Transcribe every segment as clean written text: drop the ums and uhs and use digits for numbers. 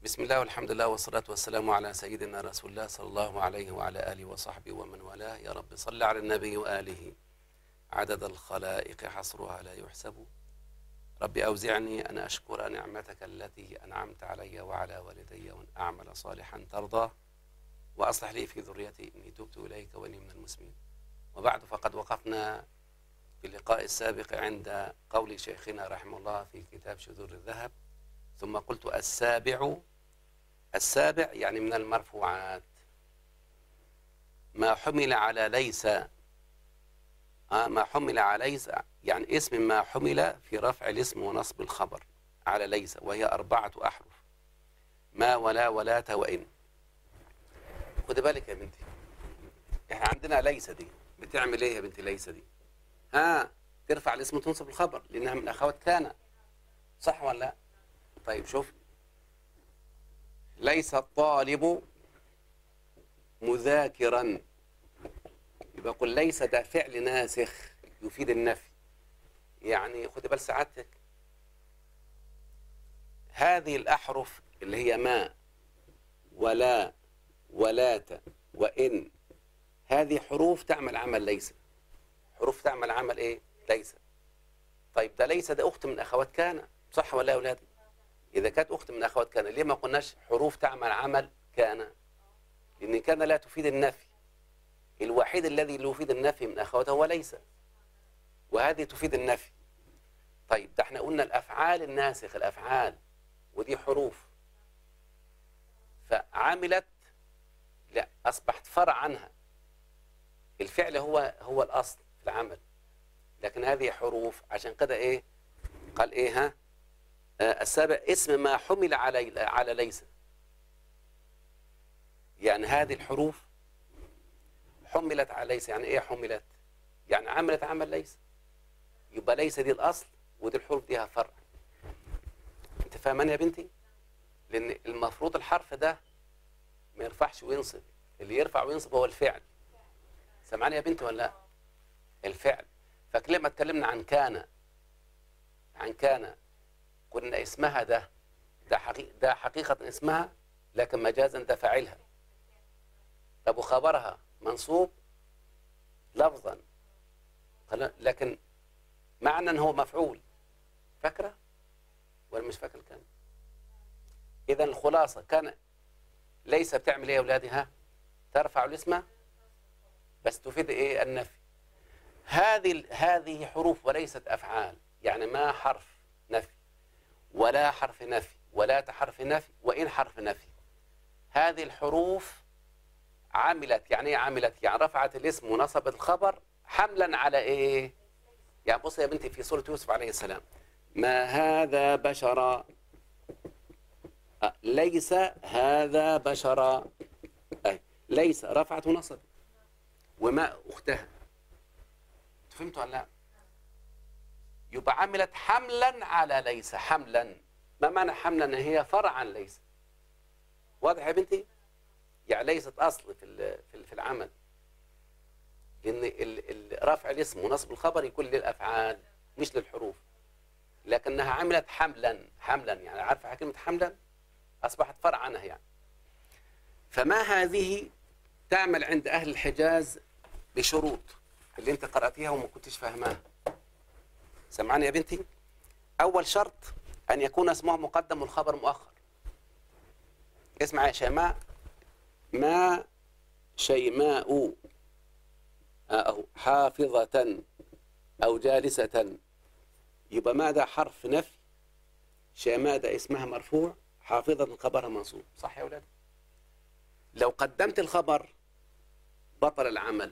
بسم الله والحمد لله والصلاة والسلام على سيدنا رسول الله صلى الله عليه وعلى آله وصحبه ومن والاه. يا رب صل على النبي وآله عدد الخلائق حصرها لا يحسب. رب أوزعني أن أشكر نعمتك التي أنعمت علي وعلى والدي وأن أعمل صالحا ترضاه وأصلح لي في ذريتي إني تبت إليك وإني من المسلمين. وبعد، فقد وقفنا في اللقاء السابق عند قول شيخنا رحمه الله في كتاب شذور الذهب، ثم قلت السابع يعني من المرفوعات ما حمل على ليس، ما حمل على ليس يعني اسم ما حمل في رفع الاسم ونصب الخبر على ليس، وهي 4 أحرف: ما ولا ولاة وإن. خد بالك يا بنتي، احنا عندنا ليس دي بتعمل ايه يا بنتي؟ ليس دي ترفع الاسم وتنصب الخبر لأنها من أخوات كان، صح ولا لا؟ طيب شوف، ليس الطالب مذاكرا، يبقى قل ليس ده فعل ناسخ يفيد النفي. يعني خد بال سعادتك، هذه الأحرف اللي هي ما ولا ولات وإن، هذه حروف تعمل عمل ليس، حروف تعمل عمل ايه؟ ليس. طيب ده ليس ده أخت من أخوات كان، صح ولا يا أولادي؟ إذا كانت أخت من أخوات كان، ليه ما قلناش حروف تعمل عمل كان؟ لأن كان لا تفيد النفي، الوحيد الذي يفيد النفي من أخواتها هو ليس، وهذه تفيد النفي. طيب ده احنا قلنا الأفعال الناسخ، الأفعال ودي حروف، فعملت لا أصبحت فرع عنها، الفعل هو الأصل في العمل، لكن هذه حروف. عشان كده إيه قال إيه؟ السابع اسم ما حمل على ليس، يعني هذه الحروف حملت على ليس. يعني ايه حملت؟ يعني عملت عمل ليس، يبقى ليس دي الأصل ودي الحروف ديها فرع. انت فاهمان يا بنتي؟ لأن المفروض الحرف ده ما يرفعش وينصب، اللي يرفع وينصب هو الفعل. سمعني يا بنتي ولا لا؟ الفعل. فكلمة اتكلمنا عن كان قلنا اسمها ده حقيقة اسمها، لكن مجازا ده فاعلها. طب وخبرها منصوب لفظا، لكن معنى ان هو مفعول. فاكرة ولا مش فاكرة؟ كان اذا الخلاصة كان ليس بتعمل ايه يا اولادي؟ ترفع الاسم بس تفيد ايه؟ النفي. هذه حروف وليست افعال، يعني ما حرف نفي ولا حرف نفي ولا حرف نفي وان حرف نفي. هذه الحروف عملت، يعني ايه عملت؟ يعني رفعت الاسم ونصبت الخبر حملا على ايه؟ يعني بص يا بنتي في سورة يوسف عليه السلام، ما هذا بشرا، ليس هذا بشرا، ليس رفعت ونصبت، وما اختها. فهمتوا ولا لا؟ يبقى عملت حملا على ليس. حملا، ما معنى حملا؟ هي فرع عن ليس. واضح يا بنتي؟ يعني ليست أصل في العمل، لأن رفع الاسم ونصب الخبر يكون للأفعال مش للحروف، لكنها عملت حملا يعني عارفة كلمة حملا؟ أصبحت فرع عنها يعني. فما هذه تعمل عند أهل الحجاز بشروط اللي أنت قرأتيها وما كنتش فاهماها. سمعني يا بنتي؟ أول شرط أن يكون اسمها مقدم والخبر مؤخر. اسمع يا شيماء، ما شيماء أو حافظة أو جالسة، يبقى ماذا؟ حرف نفي. شيماء ده اسمها مرفوع، حافظة خبرها منصوب، صح يا أولاد؟ لو قدمت الخبر بطل العمل.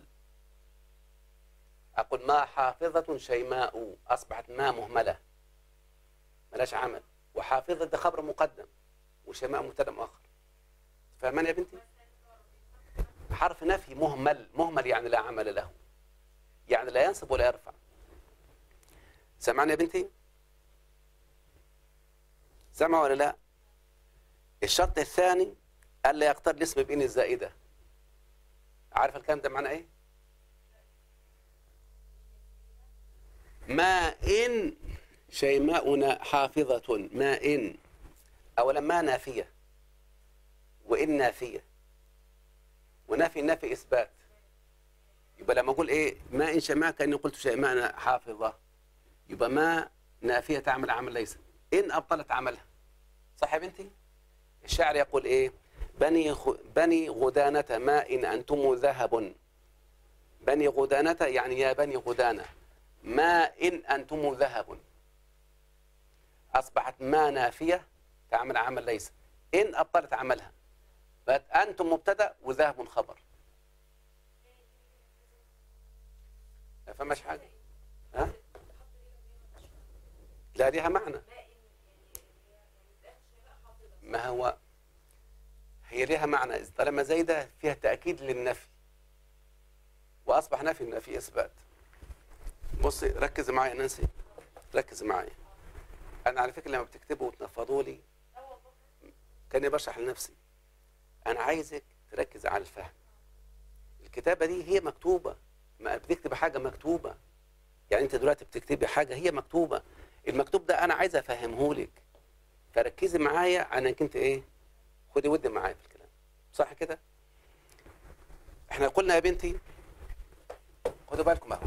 أقول ما حافظة شيماء، أصبحت ما مهملة ملاش عمل، وحافظة ده خبر مقدم وشيماء مبتدأ مؤخر. فاهمان يا بنتي؟ حرف نفي مهمل يعني لا عمل له، يعني لا ينصب ولا يرفع. سمعني يا بنتي؟ سمع ولا لا؟ الشرط الثاني ألا يقترن الاسم بإن الزائدة. عارف الكلام ده معنى ايه؟ ما إن شيماؤنا حافظة، ما إن أولا ما نافية، وإن نافية، ونفي النفي إثبات. يبقى لما أقول إيه ما إن شاء ما كأني قلت شيء ما أنا حافظة، يبقى ما نافية تعمل عمل ليس، إن أبطلت عملها. صح يا بنتي؟ الشاعر يقول إيه بني غدانة ما إن أنتم ذهب. بني غدانة يعني يا بني غدانة ما إن أنتم ذهب. أصبحت ما نافية تعمل عمل ليس، إن أبطلت عملها بقت أنتم مبتدأ وذهب خبر. ما فهمش حاجة؟ ها؟ لا ليها معنى. ما هو هي ليها معنى طالما زايدة فيها تأكيد للنفي، وأصبح نفي في إثبات. بصي ركز معي يا نانسي، ركز معي. أنا على فكرة لما بتكتبوا وتنفضوا لي كاني بشرح لنفسي. أنا عايزك تركز على الفهم. الكتابة دي هي مكتوبة، ما بتكتب حاجة مكتوبة. يعني أنت دلوقتي بتكتبي حاجة هي مكتوبة، المكتوب ده أنا عايز أفهمه لك، فركزي معايا أنا كنت إيه، خدي ودي معايا في الكلام. صح كده؟ إحنا قلنا يا بنتي خدوا بالكم أهو،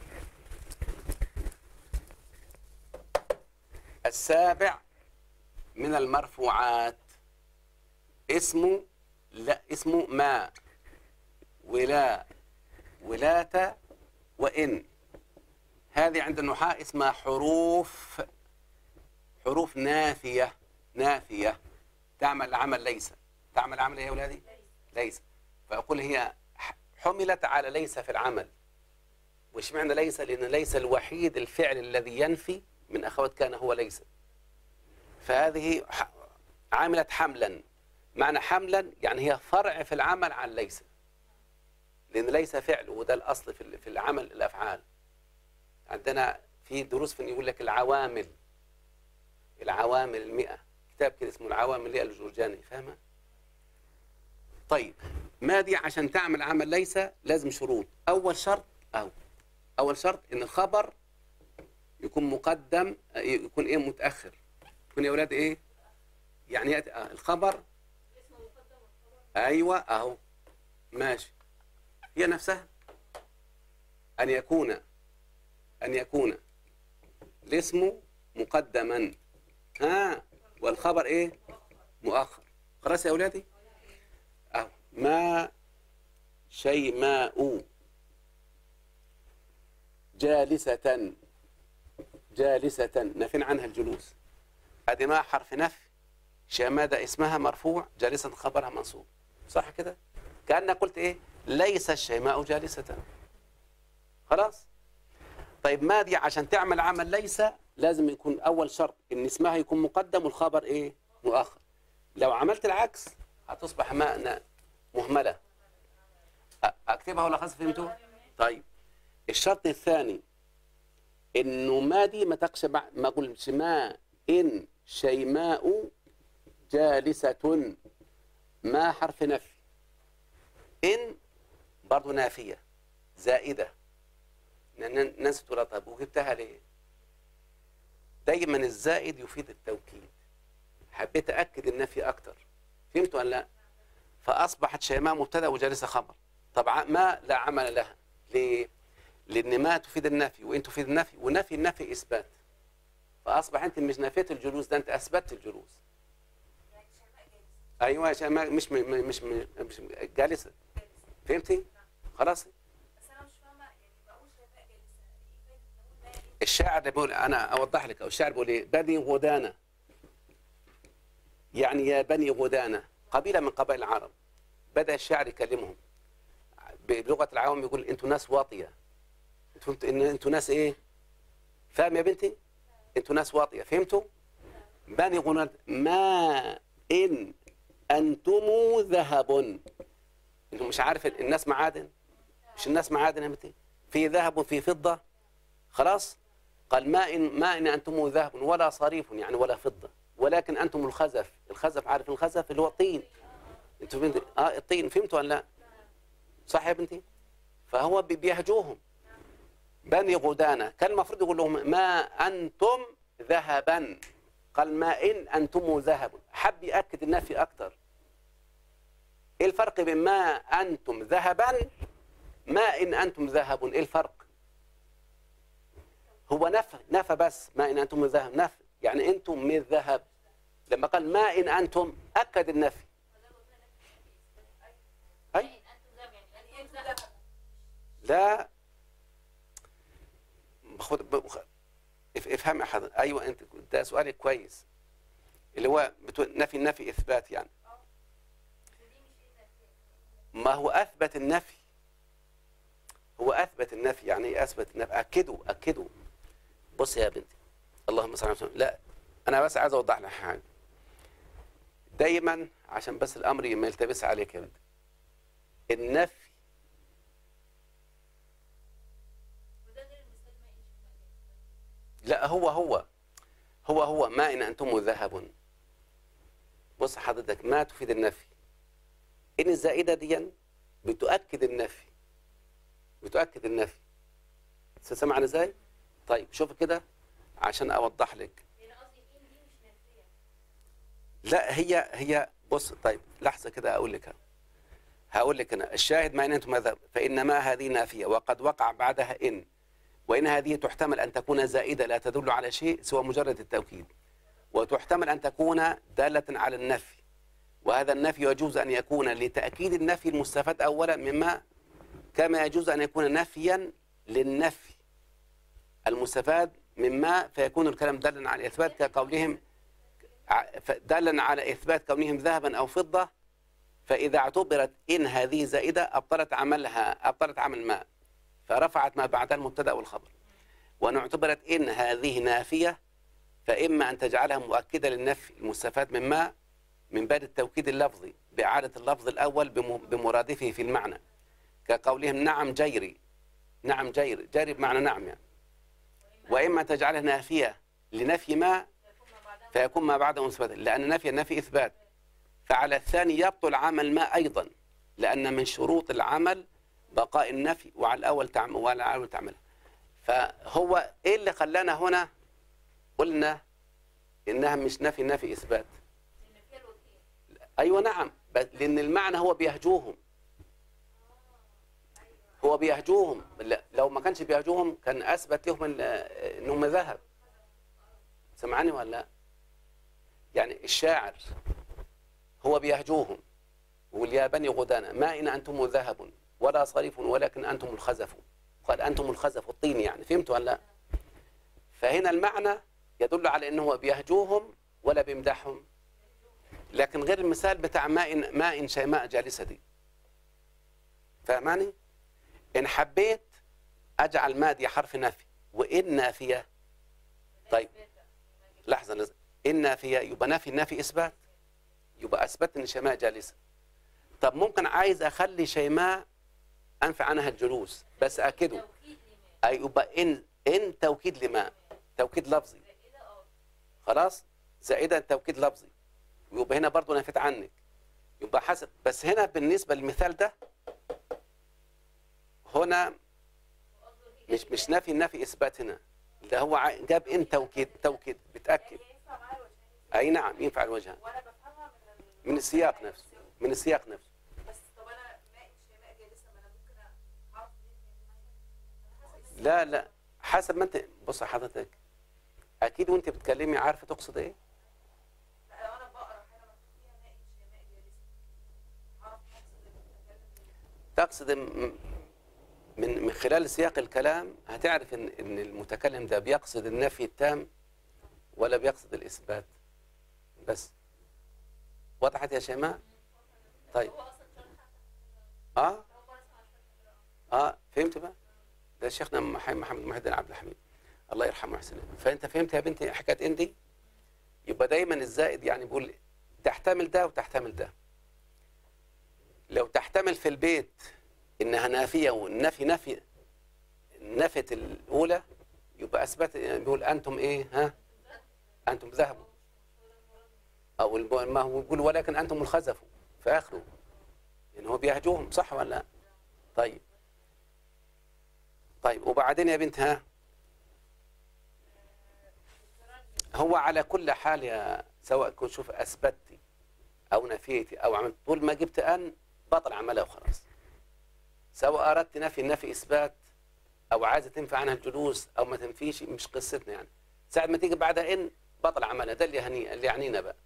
السابع من المرفوعات اسمه ما ولا ولاة وإن. هذه عند النحاة اسمها حروف نافية تعمل عمل ليس. تعمل عمل يا أولادي ليس. فأقول هي حملت على ليس في العمل. وش معنى ليس؟ لأن ليس الوحيد الفعل الذي ينفي من أخوات كان هو ليس. فهذه عاملة حملا. معنى حملا يعني هي فرع في العمل عن ليس، لأن ليس فعل، وده الأصل في العمل الأفعال. عندنا في دروس في يقول لك العوامل 100 كتاب كده اسمه العوامل للجرجاني، فاهمة؟ طيب ما دي عشان تعمل عمل ليس لازم شروط. أول شرط إن الخبر يكون مقدم، يكون إيه متأخر، يكون يا أولاد إيه يعني يأتي الخبر. أيوة أهو ماشي، هي نفسها أن يكون الاسم مقدما والخبر إيه مؤخر. خلاص يا أولادي أهو ما شيماء جالسة نفين عنها الجلوس. هذه ما حرف نفي، شمادة اسمها مرفوع، جالسة خبرها منصوب. صح كده؟ كأنك قلت إيه ليس الشيماء جالسة. خلاص. طيب ما دي عشان تعمل عمل ليس لازم يكون أول شرط إن اسمها يكون مقدم والخبر إيه مؤخر. لو عملت العكس هتصبح ماء مهملة. أكتبها ولا خلاص فهمتوا؟ طيب الشرط الثاني إنه ما دي ما تقش ما أقولش ما إن شيماء جالسة، ما حرف نفي، إن برضو نافية زائدة. ناس تقول طب وجبتها ليه؟ دايما الزائد يفيد التوكيد، حبيت أأكد النفي أكتر. فهمتوا ولا لا؟ فأصبحت شيماء مبتدأ وجالسة خبر. طبعا ما لا عمل لها. ليه؟ لأن ما تفيد النفي وإن تفيد النفي، ونفي النفي إثبات. فأصبح أنت مش نفيت الجلوس، ده أنت أثبتت الجلوس. أيوة شيماء مش جالسة. فهمتي؟ خلاص. الشاعر بيقول، أنا أوضح لك، الشاعر بيقول إيه؟ بني غدانة يعني يا بني غدانة، قبيلة من قبائل العرب. بدأ الشاعر يكلمهم بلغة العوام، يقول أنتوا ناس واطية. فهمتوا إن أنتوا ناس إيه؟ فاهم يا بنتي؟ أنتوا ناس واطية. فهمتوا؟ بني غدانة ما إن أنتم ذهب. أنتم مش عارف الناس معادن؟ مش الناس معادن يا بنتي؟ في ذهب وفي فضة. خلاص. قال ما إن أنتم ذهب ولا صريف يعني ولا فضة، ولكن أنتم الخزف. الخزف عارف الخزف اللي هو الطين. أنتم بنتي الطين. فهمتوا ولا لا؟ صح يا بنتي؟ فهو بيهجوهم بني غدانة. كان المفروض يقول لهم ما أنتم ذهبا، قال ما إن أنتم ذهب. حب يأكد النفي أكتر. ايه الفرق بين ما انتم ذهبا ما ان انتم ذهب؟ ايه الفرق؟ هو نفى بس ما ان انتم ذهب، نفى يعني انتم من الذهب. لما قال ما ان انتم اكد النفي. اي لا افهم يا حضرتك. ايوه انت ده سؤالك كويس، اللي هو نفي اثبات يعني. ما هو اثبت النفي، هو اثبت النفي. يعني ايه اثبت النفي؟ اكدوا. بص يا بنتي، اللهم صل على وسلم. لا انا بس عايز اوضح لك حاجه دايما عشان بس الامر ما يلتبس عليك يا بنتي. النفي لا هو ما ان انتم ذهب. بص حضرتك، ما تفيد النفي. ان الزائده دي بتؤكد النفي. سمعنا ازاي؟ طيب شوف كده عشان اوضح لك. لا هي بص. طيب لحظه كده هقول لك انا الشاهد ما ان انتم ذهب، فانما هذه نافيه وقد وقع بعدها ان، وان هذه تحتمل ان تكون زائده لا تدل على شيء سوى مجرد التوكيد، وتحتمل ان تكون داله على النفي، وهذا النفي يجوز ان يكون لتاكيد النفي المستفاد اولا مما، كما يجوز ان يكون نفيا للنفي المستفاد مما، فيكون الكلام دالا على الاثبات كقولهم دالا على اثبات كونهم ذهبا او فضه. فاذا اعتبرت ان هذه زائده ابطلت عمل ما، فرفعت ما بعدها المبتدا والخبر. وان اعتبرت ان هذه نافيه فاما ان تجعلها مؤكده للنفي المستفاد مما من باب التوكيد اللفظي باعاده اللفظ الاول بمرادفه في المعنى، كقولهم نعم جيري. جيري بمعنى نعم يعني. واما تجعلها نافيه لنفي ما فيكون ما بعده مثبتا، لان النفي اثبات، فعلى الثاني يبطل عمل ما ايضا، لان من شروط العمل بقاء النفي، وعلى الاول تعملها. فهو ايه اللي خلانا هنا قلنا انها مش نفي اثبات؟ ايوه نعم، لان المعنى هو بيهجوهم. لو ما كانش بيهجوهم كان اثبت لهم انهم ذهب. سمعني ولا لا؟ يعني الشاعر هو بيهجوهم، ويقول يا بني غدانا ما إن أنتم ذهب ولا صريف ولكن أنتم الخزف. قال أنتم الخزف الطين يعني. فهمت ولا لا؟ فهنا المعنى يدل على أنه هو بيهجوهم ولا بيمدحهم. لكن غير المثال بتاع ما إن شيماء جالسة دي. فهماني؟ إن حبيت أجعل ما دي حرف نفي وإن نافية. طيب لحظة، إن نافية يبقى نفي إثبات، يبقى أثبت إن شيماء جالسة. طب ممكن عايز أخلي شيماء أنفع عنها الجلوس بس أكده، يبقى إن توكيد لما، توكيد لفظي. خلاص زائدا توكيد لفظي، يبقى هنا برضو نفيت عنك. يبقى حسب. بس هنا بالنسبة للمثال ده هنا مش نفي إثبات. هنا ده هو جاب إن توكيد بتأكد. أي نعم ينفع الوجه من السياق نفسه. بس طب انا ما ان شيماء جالسه، ما انا ممكن اعرف لا حسب ما انت. بص حضرتك اكيد وانت بتكلمي عارفه تقصد ايه. لا لو انا بقرا حاجه مكتوب فيها ما ان شيماء جالسه اعرف تقصد من خلال سياق الكلام هتعرف ان المتكلم ده بيقصد النفي التام ولا بيقصد الاثبات بس. وضحت يا شيماء؟ طيب فهمت بقى. ده شيخنا محمد محي عبد الحميد الله يرحمه ويحسنه. فانت فهمت يا بنتي حكايه اندي. يبقى دايما الزائد يعني بيقول تحتمل ده وتحتمل ده. لو تحتمل في البيت انها نافيه والنفي نفت الاولى يبقى اثبت. بيقول انتم ايه؟ ها انتم ذهبوا، او ما هو بيقول ولكن انتم الخزف في اخره، يعني هو بيهجوهم. صح ولا لا؟ طيب وبعدين يا بنت ها، هو على كل حال يا سواء كنت شوف اثبتي او نفيتي او عملت، طول ما جبت ان بطل عملها وخلاص. سواء أردت نفي النفي إثبات، أو عايزة تنفي عنها الجلوس أو ما تنفيش، مش قصتنا يعني. ساعة ما تيجي بعدها إن بطل عملها، ده اللي يعنينا بقى.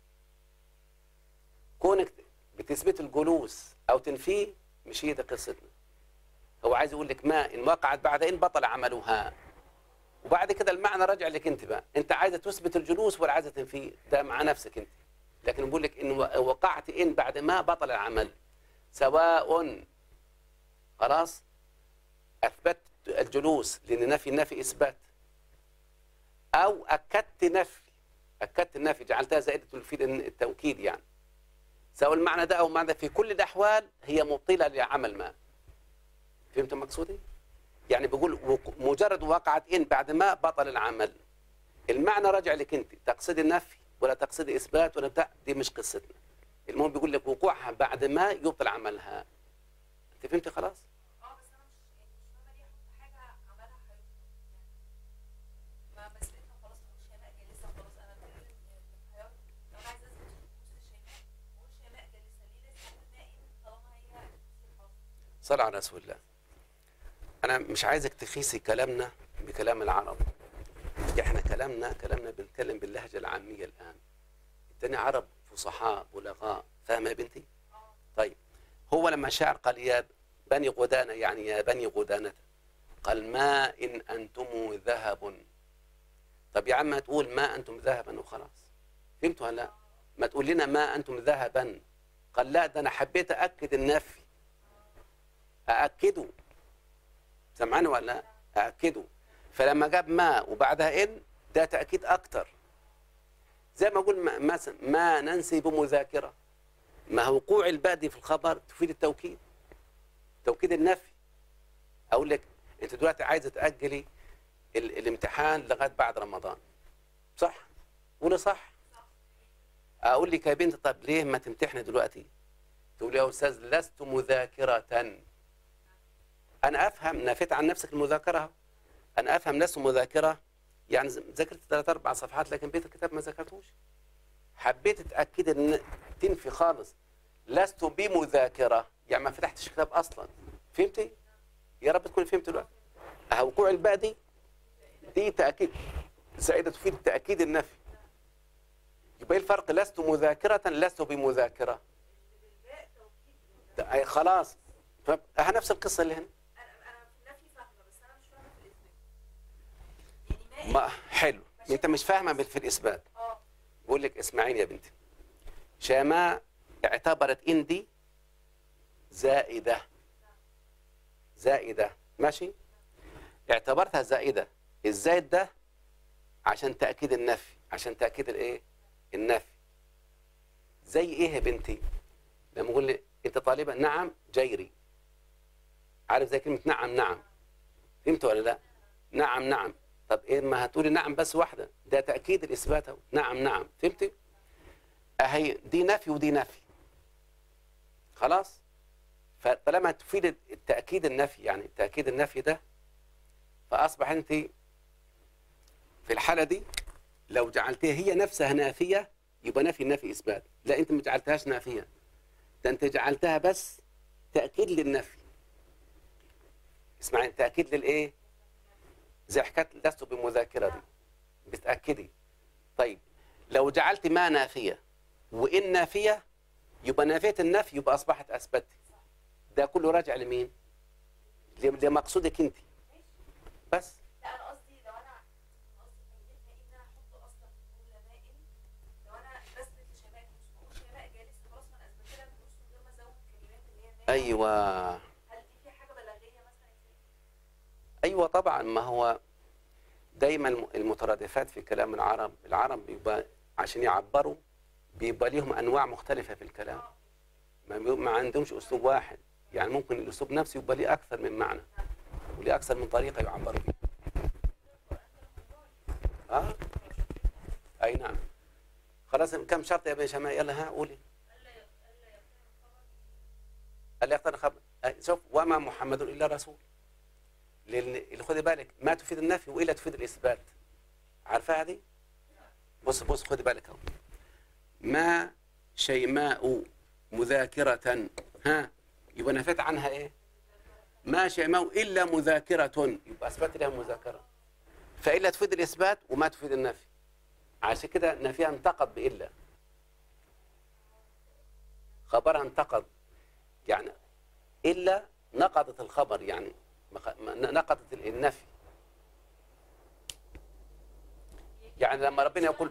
كونك بتثبت الجلوس أو تنفيه مش هي ده قصتنا. هو عايز يقول لك ما إن وقعت بعد إن بطل عملها، وبعد كده المعنى راجع لك أنت بقى. أنت عايزة تثبت الجلوس ولا عايزة تنفيه؟ ده مع نفسك أنت. لكن بقول لك إن وقعت إن بعد ما بطل العمل، سواء خلاص أثبت الجلوس لأن نفي النفي إثبات، أو أكدت النفي جعلتها زائدة تفيد التوكيد يعني. سواء المعنى ده أو معنى، في كل الأحوال هي مبطلة لعمل ما. فهمت مقصودي؟ يعني بقول مجرد وقعت إن بعد ما بطل العمل، المعنى راجع لك أنت، تقصد النفي ولا تقصد إثبات ولا بتاع، دي مش قصتنا. المهم بيقول لك وقوعها بعد ما يبطل عملها. أنت فهمت خلاص؟ بس انا مش فاهمه ليه احط حاجه عملها حيوان يعني. ما مثلتها خلاص، مش شيماء جالسه خلاص. انا بقول الخيار لو انا عايزه اثبت نص شيماء بقول شيماء جالسه، ليه لسه اقول نائم طالما هي حاصل. صل على رسول الله. أنا مش عايزك تخيسي كلامنا بكلام العرب. إحنا كلامنا بنتكلم باللهجة العامية الآن. التاني عرب فصحاء بلغاء. فاهمة يا بنتي؟ طيب، هو لما شاعر قال يا بني غدانة، يعني يا بني غدانة، قال ما إن أنتم ذهب. طب يا عم ما تقول ما أنتم ذهبا وخلاص. فهمتوا ولا لا؟ ما تقول لنا ما أنتم ذهبا. قال لا، ده أنا حبيت أأكد النفي، أأكده. سمعنا ولا لا؟ أأكده. فلما جاب ما وبعدها إن، ده تأكيد أكتر. زي ما أقول ما ننسي بمذاكرة، ما هو وقوع الباء دي في الخبر تفيد التوكيد، توكيد النفي. أقول لك أنت دلوقتي عايزة تأجلي الامتحان لغاية بعد رمضان، صح؟ قولي صح. أقول لك يا بنت طب ليه ما تمتحني دلوقتي؟ تقول يا أستاذ لست مذاكرة. أنا أفهم، نفيت عن نفسك المذاكرة. أنا أفهم لست مذاكرة، يعني ذاكرت 3-4 صفحات لكن بيت الكتاب ما ذاكرتوش. حبيت تأكد إن تنفي خالص لست بمذاكرة، يعني ما فتحتش كتاب أصلا. فهمتي؟ يا رب تكوني فهمت دلوقتي. وقوع الباء دي تأكيد زائدة تفيد تأكيد النفي. يبقى ايه الفرق؟ لست مذاكرة لست بمذاكرة. أي خلاص. نفس القصة اللي هنا. انا في النفي فاهمه، بس انا مش فاهمه في الاثبات. يعني ما حلو، انت مش فاهمه في الاثبات. بقول لك اسمعيني يا بنتي. شماء اعتبرت ان دي زائده، ماشي؟ اعتبرتها زائده. الزائد ده عشان تاكيد النفي، عشان تاكيد الايه؟ النفي. زي ايه يا بنتي؟ لما اقول لي انت طالبه نعم جيري، عارف زي كلمه نعم. فهمت ولا لا؟ نعم. طب ايه ما هتقولي نعم بس واحده، ده تاكيد الاثبات اهو. نعم. فهمتي؟ اهي دي نفي ودي نفي. خلاص؟ فطالما تفيد التاكيد النفي، يعني تاكيد النفي ده، فاصبح انت في الحاله دي لو جعلتها هي نفسها نافيه يبقى نفي النفي اثبات. لا، انت ما جعلتهاش نافيه، ده انت جعلتها بس تاكيد للنفي. اسمعي، تاكيد للايه؟ زي حكايه لست بمذاكره دي بتاكدي. طيب لو جعلت ما نافيه وان نافيه يبقى نافيه النفي، يبقى اصبحت اثبتت. ده كله راجع لمين؟ لمقصودك انت بس. لا انا قصدي لو انا فايدتها ان انا احط اصلا في الجمله مائل، لو انا بثبت لشماء جلوس بقول شماء جالس، خلاص ما انا اثبت لها جلوس من غير ما ازود الكلمات اللي هي مائل. ايوه. هل دي في حاجه بلاغيه مثلا؟ ايوه طبعا. ما هو دايما المترادفات في كلام العرب بيبقى عشان يعبروا بيبقى ليهم انواع مختلفه في الكلام. ما عندهمش اسلوب واحد، يعني ممكن الاسلوب نفسه يبقى ليه اكثر من معنى وليه اكثر من طريقه يعبروا بيها. اي نعم. خلاص كم شرط يا بني شماء؟ يلا قولي. الا يقترن خبر. شوف وما محمد الا رسول، لان خدي بالك ما تفيد النفي والا تفيد الاثبات. عارفاها دي؟ بص خدي بالك اهو. ما شيماء مذاكرة ها يبقى نفيت عنها ايه؟ ما شيماء الا مذاكره، يبقى اثبت لها مذاكره. فالا تفيد الاثبات وما تفيد النفي، عشان كده نفيها انتقد بالا، خبرها انتقد، يعني الا نقضت الخبر، يعني نقضت النفي. يعني لما ربنا يقول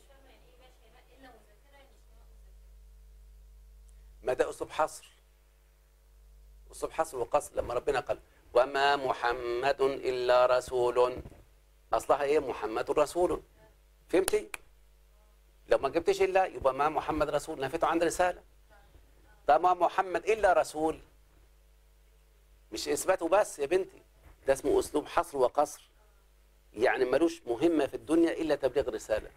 ما ده اسلوب حصر، اسلوب حصر وقصر. لما ربنا قال وما محمد الا رسول، اصلها ايه؟ محمد رسول. فهمتي؟ لو ما جبتش الا يبقى ما محمد رسول، نفيته عن رساله. طب ما محمد الا رسول مش اثباته بس يا بنتي، ده اسمه اسلوب حصر وقصر، يعني ملوش مهمه في الدنيا الا تبليغ رساله.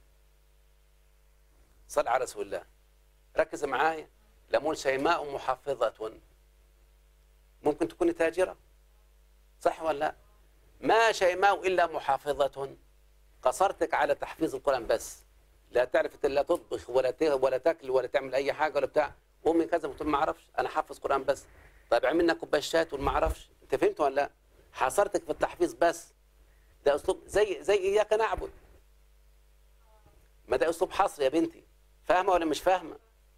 صل على رسول الله. ركز معايا. لما شيماء محفظة، ممكن تكون تاجرة، صح ولا لا؟ ما شيماء إلا محافظة، قصرتك على تحفيظ القرآن بس، لا تعرف لا تطبخ ولا تاكل ولا تعمل أي حاجة ولا بتاع. أمي كذا بتقول ما أعرفش، أنا حافظ قرآن بس. طيب عملنا كوباية شاي تقول ما أعرفش. أنت فهمت ولا لا؟ حصرتك في التحفيظ بس. ده أسلوب زي إياك نعبد، ما ده أسلوب حصر يا بنتي. فاهمة ولا مش فاهمة؟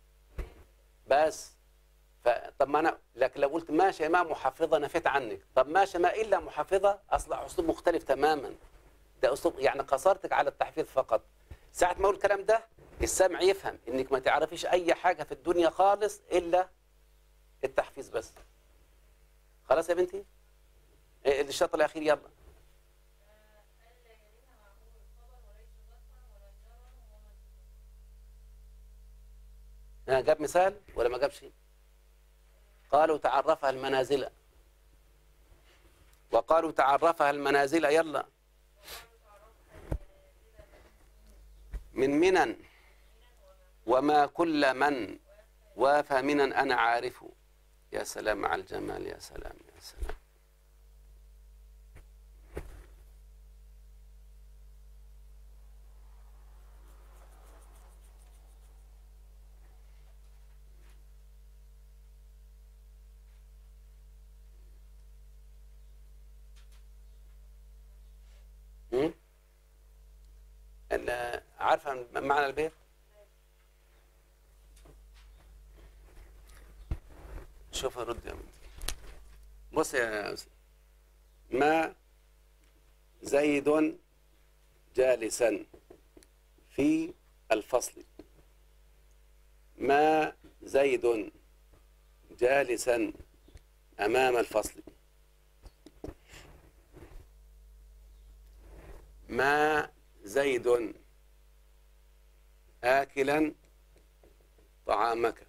بس طب ما انا لكن لو قلت ما شيماء محافظه نفيت عنك. طب ما شيماء الا محافظه اصبح اسلوب مختلف تماما، ده اسلوب يعني قصرتك على التحفيظ فقط. ساعه ما اقول الكلام ده السامع يفهم انك ما تعرفيش اي حاجه في الدنيا خالص الا التحفيظ بس. خلاص يا بنتي؟ الشرط الاخير يلا. جاب مثال ولا ما جابش؟ قالوا تعرفها المنازل، وقالوا تعرفها المنازل. يلا. من منن وما كل من وافى منن أنا عارف. يا سلام على الجمال، يا سلام يا سلام. عارفة معنى البيت؟ شوف رد يا بنتي. بص يا أستاذ، ما زيد جالسا في الفصل. ما زيد جالسا أمام الفصل. ما زيد آكلا طعامك.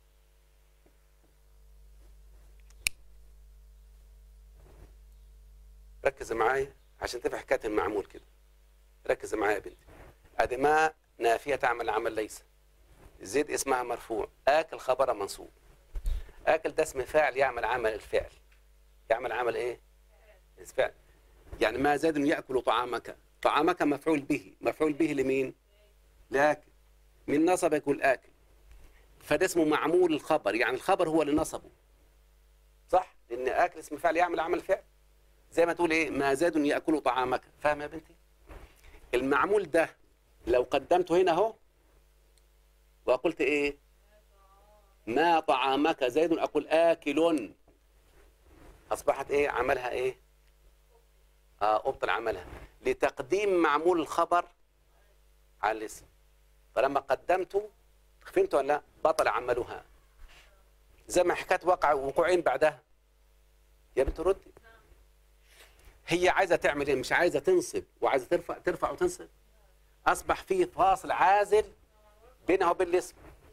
ركز معايا عشان تفهم حكاية المعمول كده. ركز معايا يا بنتي. ادي ما نافية تعمل عمل ليس. زيد اسمها مرفوع، آكل خبر منصوب. آكل ده اسم فاعل يعمل عمل الفعل. يعمل عمل ايه؟ الفعل. يعني ما زيد يأكل طعامك. طعامك مفعول به. مفعول به لمين؟ لآكل. من نصب يقول آكل، فده اسمه معمول الخبر، يعني الخبر هو اللي نصبه، صح؟ لأن آكل اسم فعل يعمل عمل فعل. زي ما تقول ايه؟ ما زاد يأكل طعامك. فاهم يا بنتي؟ المعمول ده لو قدمته هنا اهو وقلت ايه؟ ما طعامك زيد، اقول آكل، اصبحت ايه؟ عملها ايه؟ ابطل عملها لتقديم معمول الخبر على الاسم. فلما قدمته، فهمت ولا لا؟ بطل عملها. زي ما حكايه وقوعين بعدها. يا بنت ردي. هي عايزه تعمل ايه؟ مش عايزه تنصب وعايزه ترفع وتنصب. اصبح فيه فاصل عازل بينها وبين الاسم.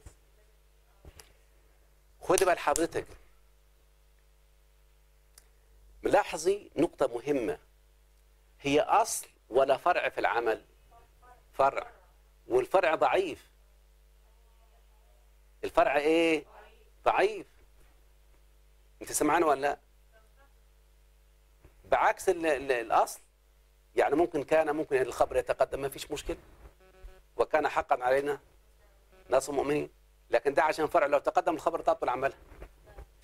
خدي بال حضرتك، لاحظي نقطه مهمه. هي اصل ولا فرع في العمل؟ فرع. والفرع ضعيف. الفرع ايه؟ ضعيف. انت سمعاني ولا لا؟ بعكس الاصل. يعني ممكن الخبر يتقدم، ما فيش مشكله، وكان حقا علينا نصر المؤمنين. لكن ده عشان فرع، لو تقدم الخبر تبطل عملها.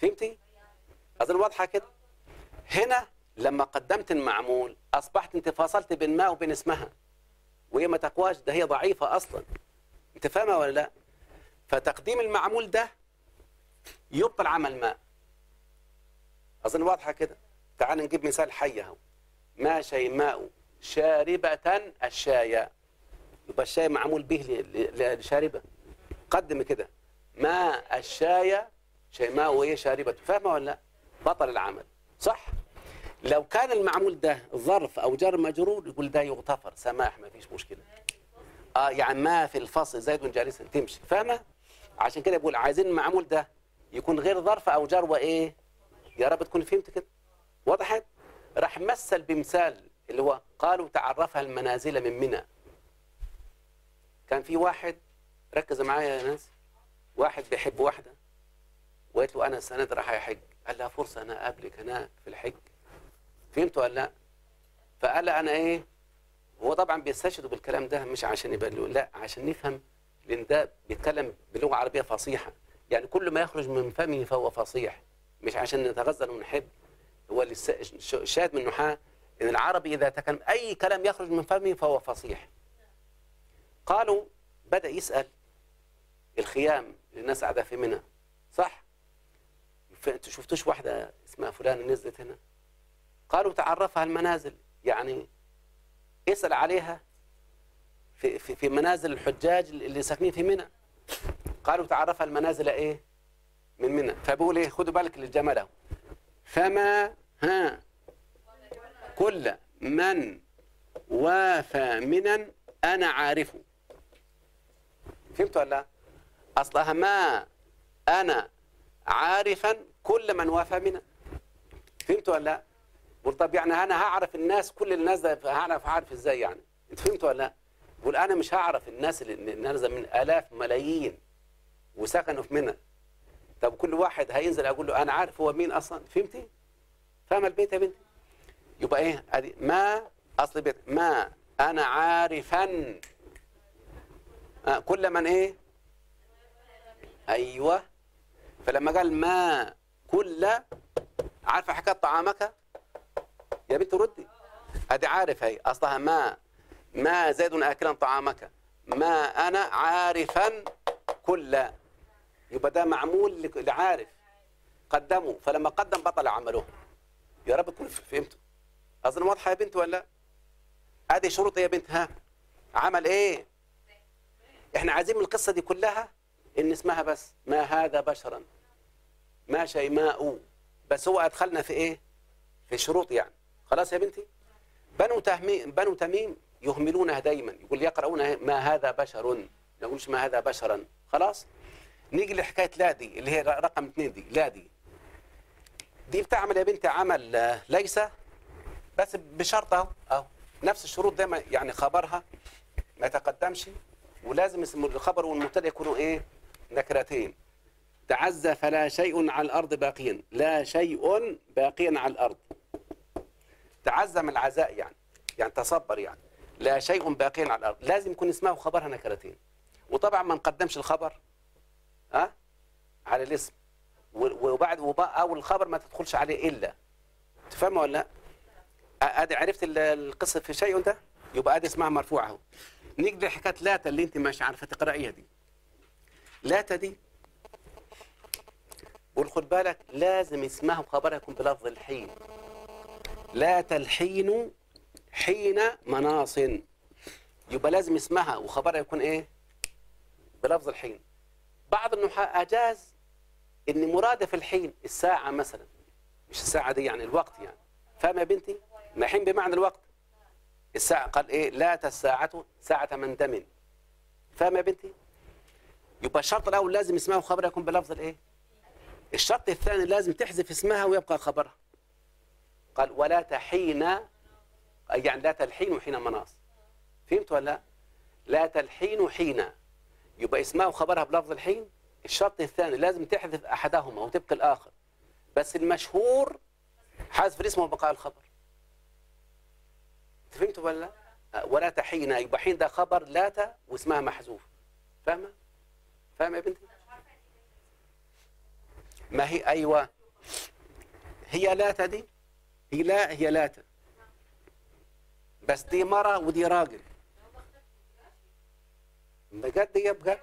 فهمتي؟ اظن واضحه كده. هنا لما قدمت المعمول اصبحت انت فاصلت بين ما وبين اسمها، وهي ما تقواش، ده هي ضعيفه اصلا. انت فاهمه ولا لا؟ فتقديم المعمول ده يبطل عمل ما. اظن واضحه كده. تعال نجيب مثال حي اهو. ما شيماء شاربة الشاي، يبقى الشاي معمول به لشاربة. قدم كده ما الشاي شيماء وهي شاربة، فاهمة ولا لا؟ بطل العمل، صح؟ لو كان المعمول ده ظرف او جر مجرور يقول ده يغتفر سماح، ما فيش مشكلة. يعني ما في الفصل زيد جالسا تمشي، فاهمة؟ عشان كده بقول عايزين المعمول ده يكون غير ظرف او جر وايه. يا رب تكون فهمت كده. وضحت؟ راح مثل بمثال اللي هو قالوا تعرفها المنازل من منى. كان في واحد، ركز معايا يا ناس، واحد بيحب واحدة وقالت له أنا السنة دي راح أحج، قال لها فرصة أنا أقابلك هناك في الحج. فهمتوا ولا لا؟ فقال أنا إيه؟ هو طبعا بيستشهدوا بالكلام ده مش عشان يبلوا، لا عشان نفهم، لأن ده بيتكلم بلغة عربية فصيحة، يعني كل ما يخرج من فمه فهو فصيح، مش عشان نتغزل ونحب. هو اللي الشاهد من النحاة إن العربي إذا تكلم أي كلام يخرج من فمه فهو فصيح. قالوا بدأ يسأل الخيام للناس قاعدة في منى، صح؟ انتوا شفتوش واحدة اسمها فلان نزلت هنا؟ قالوا تعرفها المنازل، يعني اسأل عليها في منازل الحجاج اللي ساكنين في منى. قالوا تعرفها المنازل ايه؟ من منى. فبقول ايه؟ خدوا بالك للجمال اهو. فما كل من وافى منا انا عارفه. فهمتوا ولا لا؟ اصلها ما انا عارفا كل من وافى منا. فهمتوا ولا لا؟ بقول طب يعني انا هعرف الناس، كل الناس ده هعرف ازاي يعني؟ انت فهمتوا ولا لا؟ بقول انا مش هعرف الناس اللي نازله من الاف ملايين وسكنوا في منى. طب كل واحد هينزل اقول له انا عارف هو مين اصلا. فهمتي؟ فاهمه البيت يا بنتي؟ يبقى ايه ادي ما اصل بيت ما انا عارفا كل من ايه؟ ايوه. فلما قال ما كل، عارفه حكايه طعامك يا بنت ردي، ادي عارف هي اصلها ما زيد اكلا طعامك، ما انا عارفا كل، يبقى ده معمول لعارف قدمه، فلما قدم بطل عمله. يا رب تكونوا فهمتوا. اظن واضحه يا بنت ولا لا؟ ادي شروط يا بنت. ها عمل ايه؟ احنا عايزين من القصه دي كلها ان اسمها بس ما هذا بشرا، ما شيماء، بس هو ادخلنا في ايه؟ في شروط يعني. خلاص يا بنتي؟ بنو تميم يهملونها دايما، يقول يقرؤون ما هذا بشر، ما يقولش ما هذا بشرا. خلاص نيجي لحكايه لا دي اللي هي رقم 2 دي. لا دي بتعمل يا بنتي عمل ليس، بس بشرط اهو نفس الشروط دايما، يعني خبرها ما يتقدمش، ولازم اسم الخبر والمبتدا يكونوا ايه؟ نكرتين. تعزى فلا شيء على الارض باقيا، لا شيء باقيا على الارض. تعزى من العزاء يعني تصبر يعني. لا شيء باقيا على الارض، لازم يكون اسمها وخبرها نكرتين. وطبعا ما نقدمش الخبر على الاسم، وبعد او الخبر ما تدخلش عليه الا. تفهم ولا لا؟ ادي عرفت القصه في شيء ده، يبقى ادي اسمها مرفوعه اهو. نيجي لحكايه لاتا اللي انت مش عارفه تقرايها دي. لاتا دي قول خد بالك، لازم اسمها وخبرها يكون بلفظ الحين. لا الحين حين مناص، يبقى لازم اسمها وخبرها يكون ايه؟ بلفظ الحين. بعض النحاة اجاز ان مرادف الحين الساعه مثلا، مش الساعه دي يعني الوقت يعني. فاهمه يا بنتي؟ ما حين بمعنى الوقت. الساعه قال ايه؟ لات الساعه ساعه من دم. فاهمه يا بنتي؟ يبقى الشرط الاول لازم اسمها وخبرها يكون بلفظ الايه؟ الشرط الثاني لازم تحذف اسمها ويبقى خبرها. قال ولا تحين، يعني لا تلحين حين مناص. فهمت ولا لا؟ لا تلحين حين، يبقى اسمها وخبرها بلفظ الحين. الشرط الثاني لازم تحذف احدهما وتبقى الاخر، بس المشهور حذف الاسم وبقاء الخبر. فهمت ولا لا؟ ولا تحين، يبقى حين ده خبر لا واسمها محذوف. فاهمه؟ فاهمه يا بنتي؟ ما هي أيوة، هي لاتا دي، هي لا هي لاتا، بس دي مرة ودي راجل. بجد يا بجد.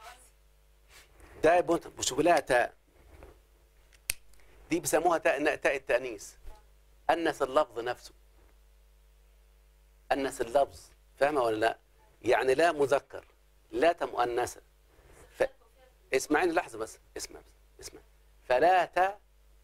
ده شوف لا تاء دي بيسموها تاء التأنيث، أنس اللفظ نفسه، أنس اللفظ، فاهمة ولا لا؟ يعني لا مذكر، لا مؤنثة. اسمعيني لحظة بس، اسمع. فلا تاء،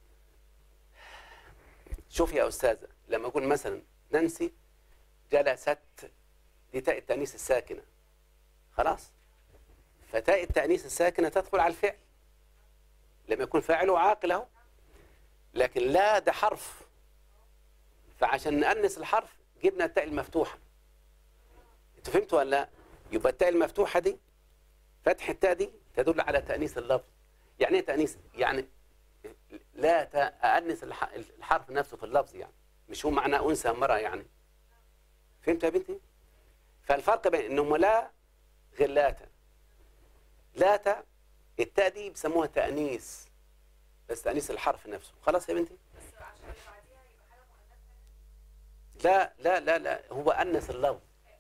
شوف يا أستاذة، لما أقول مثلا نانسي جلست، دي تاء التأنيث الساكنة، خلاص؟ فتاء التأنيث الساكنة تدخل على الفعل لما يكون فاعله عاقل اهو. لكن لا ده حرف، فعشان نأنس الحرف جبنا التاء المفتوحة. انتوا فهمتوا ولا لا؟ يبقى التاء المفتوحة دي، فتح التاء دي تدل على تأنيث اللفظ. يعني ايه تأنيث؟ يعني لا أأنس الحرف نفسه في اللفظ، يعني مش هو معنى أنثى مرة يعني. فهمت يا بنتي؟ فالفرق بين انهم لا غير لاتا. لاتا التاء دي بيسموها تأنيث، بس تأنيث الحرف نفسه. خلاص يا بنتي؟ بس عشان اللي بعديها يبقى حاجه مؤنثه. لا هو أنس اللفظ،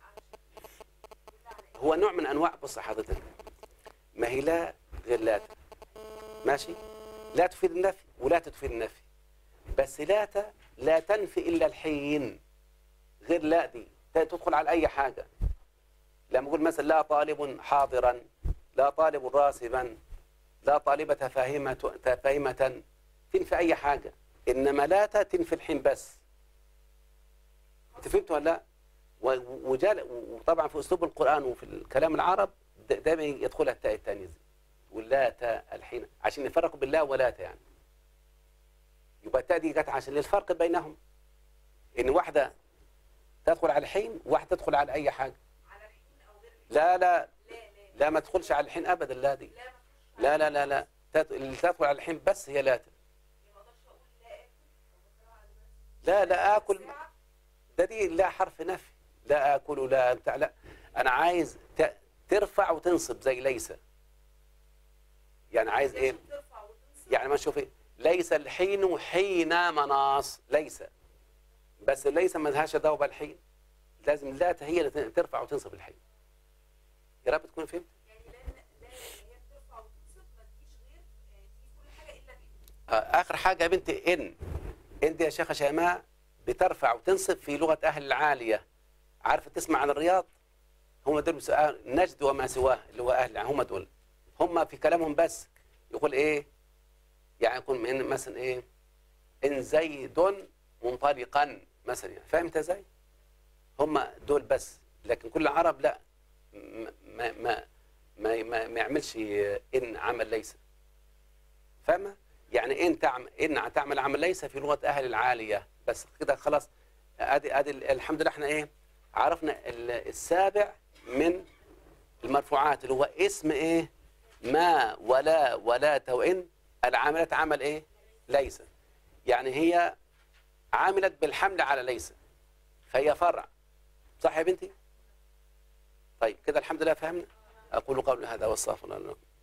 هو نوع من أنواع. بص حضرتك، ما هي لا غير لاتا، ماشي؟ لا تفيد النفي ولا تفيد النفي، بس لاتا لا تنفي إلا الحين، غير لا دي تدخل على أي حاجة. لما أقول مثلا لا طالب حاضرا، لا طالب راسبا، لا طالبة فاهمة، تنفي أي حاجة. إنما لا تنفي الحين بس. أنت فهمت ولا لا؟ وطبعا في أسلوب القرآن وفي الكلام العرب دائما يدخلها التاء التانيث ولا تاء الحين، عشان يفرقوا بالله ولا تاء يعني. يبقى التاء دي جت عشان للفرق بينهم، إن واحدة تدخل على الحين وواحدة تدخل على أي حاجة. على الحين او غير الحين. لا ما تدخلش على الحين أبدا. لا دي لا اللي تدخل على الحين بس هي لا. ما اقدرش اقول لا اكل. لا آكل، ده دي لا حرف نفي، لا آكل ولا بتاع. لا أنا عايز ترفع وتنصب زي ليس. يعني عايز إيه؟ يعني ما شوف إيه؟ ليس الحين حين مناص، ليس، بس ليس ما لهاش دعوة بالحين، لازم لا هي اللي ترفع وتنصب الحين. يا رب تكون فهمت. يعني لا هي بترفع وتنصب، ما تجيش غير تيجي كل حاجه الا بيه. آخر حاجة يا بنتي إن دي يا شيخة شيماء بترفع وتنصب في لغة أهل العالية. عارفة تسمع عن الرياض؟ هم دول نجد وما سواه، اللي هو أهل هم دول. هم في كلامهم بس يقول إيه؟ يعني يكون مثلا إيه؟ إن زيد منطلقا مثلا، يعني فهمت ازاي؟ هم دول بس، لكن كل العرب لا، ما يعملش إن عمل ليس. فاهمة؟ يعني إن تعمل عمل ليس في لغة أهل العالية بس كده. خلاص ادي الحمد لله احنا ايه؟ عرفنا السابع من المرفوعات اللي هو اسم ايه؟ ما ولا وإن العاملات عمل ايه؟ ليس. يعني هي عاملت بالحمل على ليس، فهي فرع. صح يا بنتي؟ طيب كده الحمد لله فهمنا. أقول قولي هذا واستغفر الله لكم.